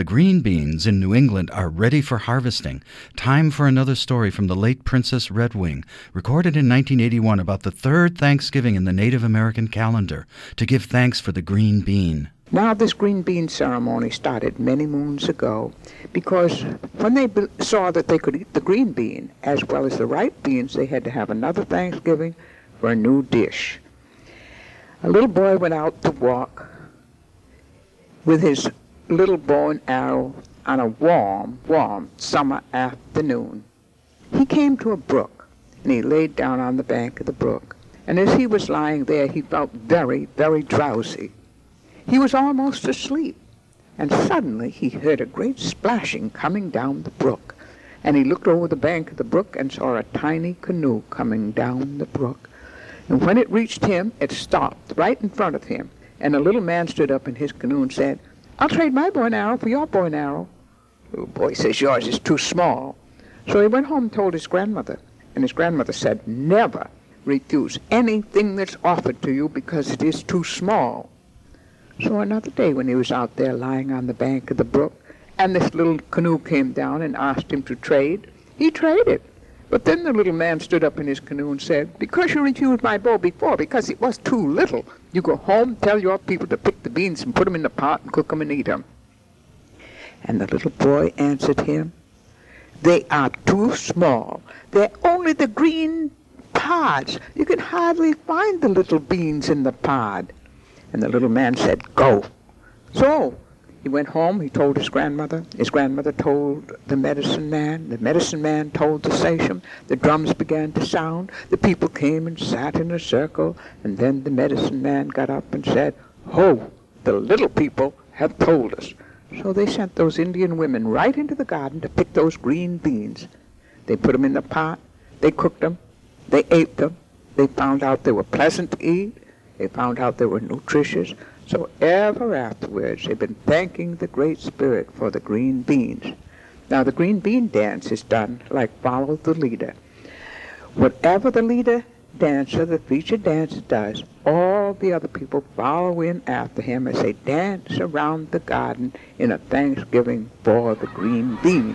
The green beans in New England are ready for harvesting. Time for another story from the late Princess Redwing, recorded in 1981 about the third Thanksgiving in the Native American calendar, to give thanks for the green bean. Now this green bean ceremony started many moons ago because when they saw that they could eat the green bean as well as the ripe beans, they had to have another Thanksgiving for a new dish. A little boy went out to walk with his little bow and arrow on a warm summer afternoon. He came to a brook, and he laid down on the bank of the brook. And as he was lying there, he felt very, very drowsy. He was almost asleep, and suddenly he heard a great splashing coming down the brook. And he looked over the bank of the brook and saw a tiny canoe coming down the brook. And when it reached him, it stopped right in front of him. And a little man stood up in his canoe and said, "I'll trade my bow and arrow for your bow and arrow." The boy says, "Yours is too small." So he went home and told his grandmother. And his grandmother said, "Never refuse anything that's offered to you because it is too small." So another day when he was out there lying on the bank of the brook, and this little canoe came down and asked him to trade, he traded. But then the little man stood up in his canoe and said, "Because you refused my bow before, because it was too little, you go home, tell your people to pick the beans and put them in the pot and cook them and eat them." And the little boy answered him, "They are too small. They're only the green pods. You can hardly find the little beans in the pod." And the little man said, "Go." So he went home, he told his grandmother told the medicine man told the sachem, the drums began to sound, the people came and sat in a circle, and then the medicine man got up and said, "Ho, the little people have told us." So they sent those Indian women right into the garden to pick those green beans. They put them in the pot, they cooked them, they ate them, they found out they were pleasant to eat, they found out they were nutritious. So ever afterwards, they've been thanking the Great Spirit for the green beans. Now, the green bean dance is done like follow the leader. Whatever the leader dancer, the featured dancer does, all the other people follow in after him as they dance around the garden in a thanksgiving for the green bean.